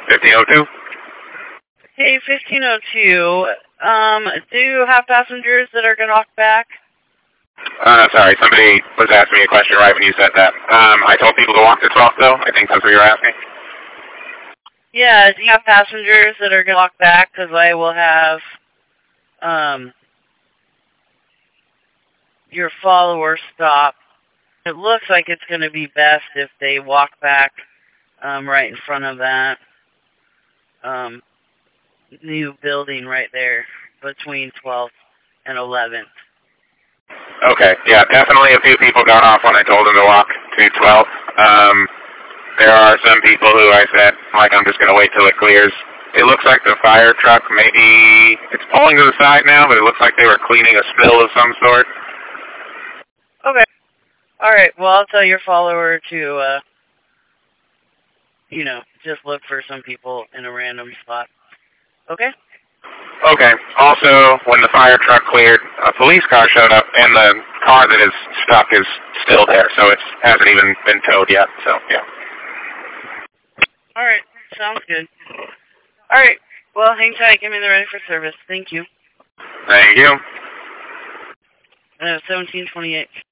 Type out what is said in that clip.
1502? Hey, 1502. Do you have passengers that are going to walk back? Sorry, somebody was asking me a question right when you said that. I told people to walk to 12th, though. I think that's what you were asking. Yeah, do you have passengers that are going to walk back? Because I will have your followers stop. It looks like it's going to be best if they walk back right in front of that new building right there between 12th and 11th. Okay, yeah, definitely a few people got off when I told them to walk to 12th. There are some people who I said, like, I'm just going to wait till it clears. It looks like the fire truck maybe, it's pulling to the side now, but it looks like they were cleaning a spill of some sort. Okay. All right, well, I'll tell your follower to, just look for some people in a random spot. Okay? Okay. Also, when the fire truck cleared, a police car showed up, and the car that is stuck is still there, so it hasn't even been towed yet, so, yeah. All right, sounds good. All right, well, hang tight. Get me the ready for service. Thank you. Thank you. 1728.